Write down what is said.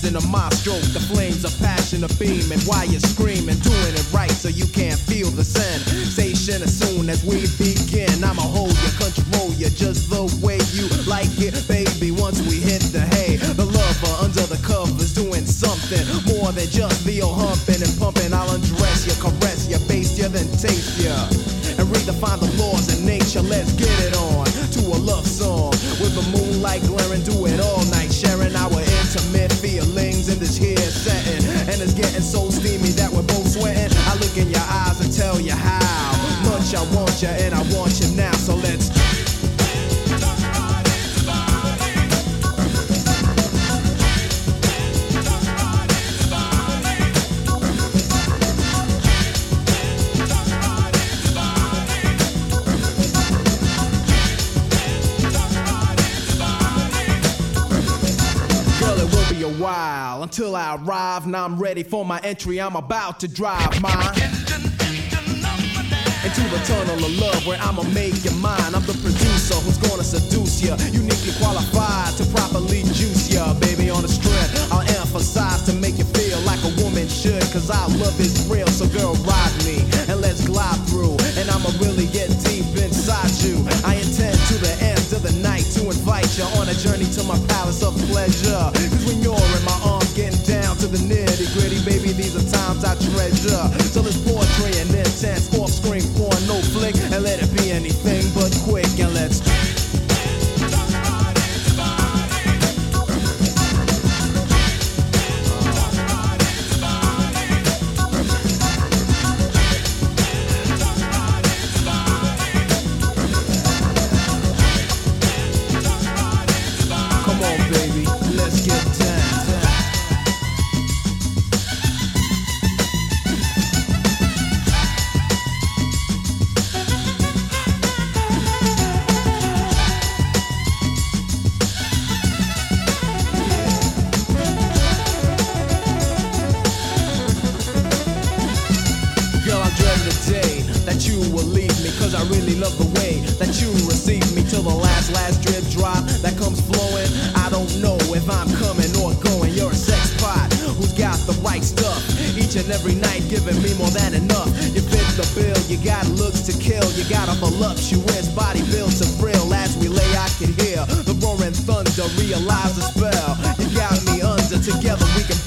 passion of my stroke. The flames of passion are beaming while you're screaming, doing it right so you can't feel the sensation. As soon as we begin, I'ma hold you, control you just the way you like it, baby. Once we hit the hay, the lover under the covers doing something more than just the old humping and pumping. I'll undress you, caress you, baste you, then taste you, and redefine the laws of nature. Let's get it on to a love song with the moonlight glaring. Do it all night, sharing our intimate feelings in this here setting. And it's getting so steamy that we're both sweating. I look in your eyes and tell you how much I want you, and I want you now. So let's while until I arrive. Now I'm ready for my entry. I'm about to drive my into the tunnel of love where I'ma make you mine. I'm the producer who's gonna seduce you, uniquely qualified to properly juice ya. Baby, on the strip, I'll emphasize to make you feel like a woman should, cause our love is real. So girl, ride me and let's glide through, and I'ma really get deep inside you. I intend to the end of the night to invite you on a journey to my palace of pleasure. Cause when you're in my arms, getting down to the nitty gritty, baby, these are times I treasure. So let's portray an intense off-screen porn, no flick, and let it be anything but quick. And let's come on, baby, let's get down. That you will leave me, cause I really love the way that you receive me till the last drip drop that comes flowing. I don't know if I'm coming or going. You're a sex pot who's got the right stuff each and every night, giving me more than enough. You fit the bill, you got looks to kill, you got a voluptuous body built to thrill. As we lay, I can hear the roaring thunder, realize the spell. You got me under, together we can